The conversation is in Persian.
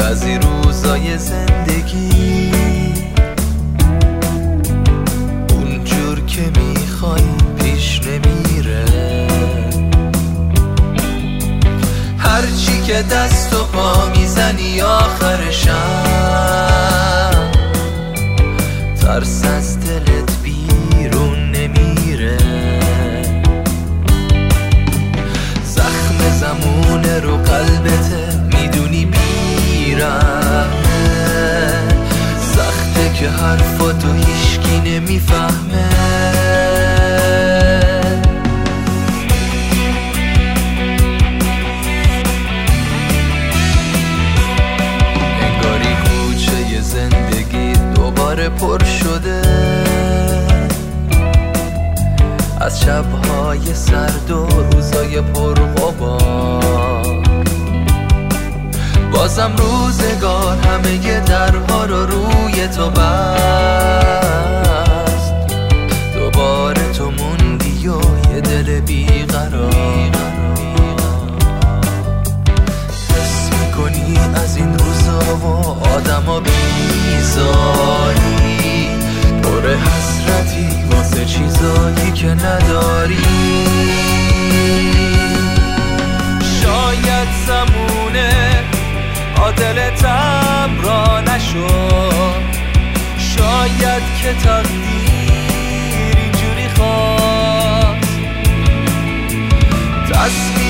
بعضی روزای زندگی اونجور که میخوای پیش نمیره. هرچی که دست و پا میزنی آخرشم ترس از دلت بیرون نمیره. زخم زمونه رو قلبته میدونی بیرحمه، سخته که حرفاتو هیچکی نمیفهمه. انگاری کوچه زندگی دوباره پر شده از شب‌های سرد و روزای پرغبار. بازم روزگار همه درها رو روی تو بست، دوباره تو موندی و یه دل بیقرار. حس میکنی از این روزا و آدما بیزاری، پر حسرتی واسه چیزایی که نداری. شاید زمونه عادلتم را نشد، شاید که تقدیر اینجوری خواست. تصمیم